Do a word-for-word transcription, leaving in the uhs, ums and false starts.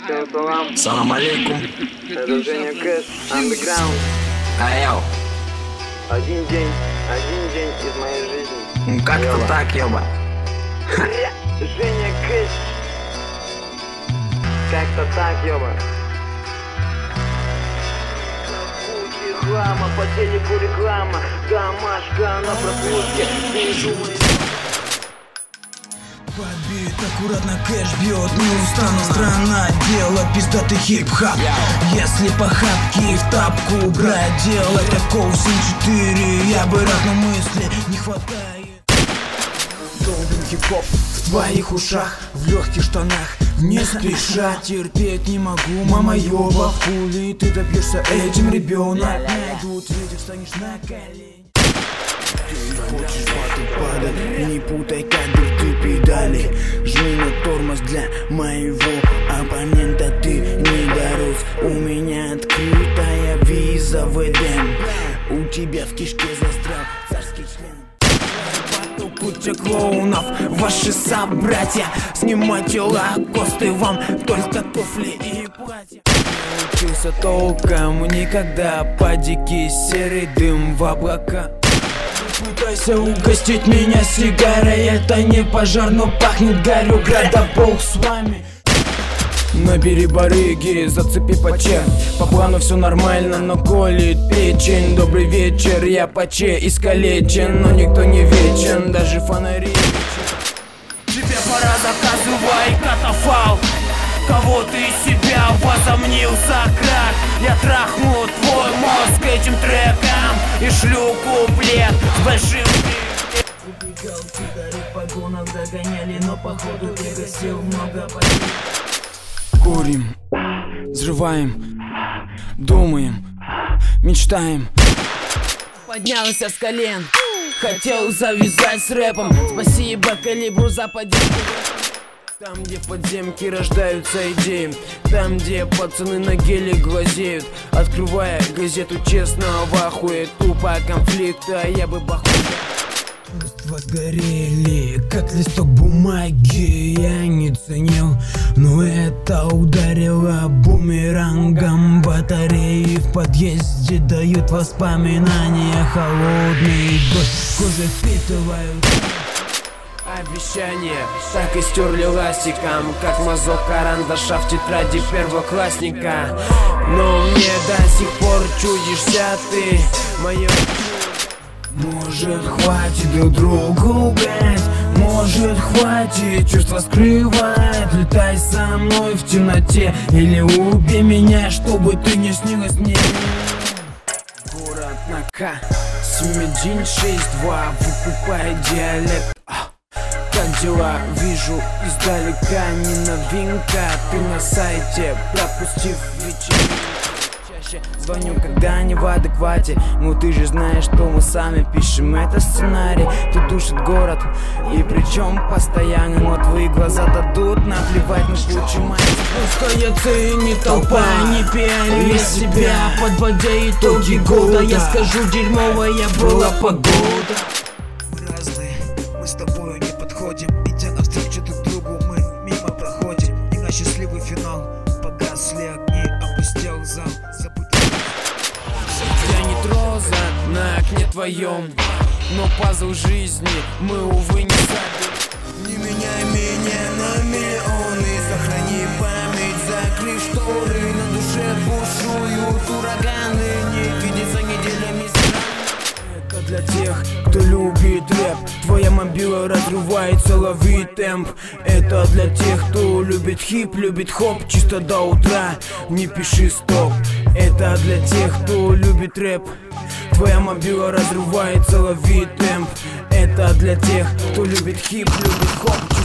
всем салам. Салам алейкум. Это Женя Кэш, Underground. Айяу. Один день, один день из моей жизни. Ну как-то так, ёба. Женя Кэш. Как-то так, ёба. Реклама, по телеку реклама, домашка на прокрутке. Не думай. Побит, аккуратно кэш бьет, не устану. Страна дела, пиздатый хип-хап. Если по хапке в тапку брать дело, такого семь четыре, я бы рад, но мысли не хватает. Долбин хип-хоп в твоих ушах, в легких штанах, не спеша. Терпеть не могу, мама ёба, хули ты добьешься этим, ребенок. Найдут ветер, встанешь на колени. Ты хочешь батл падать, не путай кадр, ты педали. Жми на тормоз для моего оппонента, ты не дорос. У меня открытая виза в Эдем, у тебя в кишке застрял царский член. Батл куча клоунов, ваши собратья. Снимайте лакосты, вам только туфли и платья. Не учился толком никогда, по-дикий серый дым в облака. Пытайся угостить меня сигарой, это не пожар, но пахнет гарью. Града, бог с вами. Набери барыги, зацепи по чек. По плану все нормально, но колет печень. Добрый вечер, я поче искалечен, но никто не вечен, даже фонари. Тебе пора, заказывай катафалк. Кого ты из себя возомнил, Сократ? Я трахну твой мозг этим треком и шлю куплет с большим. Убегал, цыгари в погонах догоняли, но походу ты гасил много потерь. Курим, взрываем, думаем, мечтаем. Поднялся с колен, хотел завязать с рэпом. Спасибо калибру за поддержку. Там, где подземки рождаются идеи, там, где пацаны на геле глазеют. Открывая газету, честно в ахуе, тупо конфликта, я бы бахнул. Чувства горели, как листок бумаги, я не ценил, но это ударило бумерангом. Батареи в подъезде дают воспоминания, холодный дождь кожи впитывают. Обещания так и стерли ластиком, как мазок карандаша в тетради первоклассника. Но мне до сих пор чудишься ты, мое. Может, хватит друг другу гать, может, хватит чувства скрывать. Летай со мной в темноте или убей меня, чтобы ты не снилась мне. Город на К, семь один шесть два, выкупай диалект. Как дела? Вижу издалека, не новинка. Ты на сайте, пропустив вечеринку. Чаще звоню, когда не в адеквате. Ну ты же знаешь, что мы сами пишем это сценарий. Тут душит город, и причем постоянно. Но твои глаза дадут наплевать на случай моей. Пускай оценит толпа, не пиарю я себя, подводя итоги года. Я скажу, дерьмовая была погода. Мы разные, мы с тобой не подходим, идя навстречу друг другу, мы мимо проходим. И на счастливый финал погасли огни, опустел зал, забытый. Тянет роза на окне твоем, но пазл жизни мы, увы, не забили. Не меняй меня на миллионы, сохрани память, закрыв шторы. На душе бушуют ураганы, не видится неделями стран. Это для тех, кто любит рэп, твоя мобила разрывается, лови темп. Это для тех, кто любит хип, любит хоп, чисто до утра, не пиши стоп. Это для тех, кто любит рэп, твоя мобила разрывается, лови темп. Это для тех, кто любит хип, любит хоп, чисто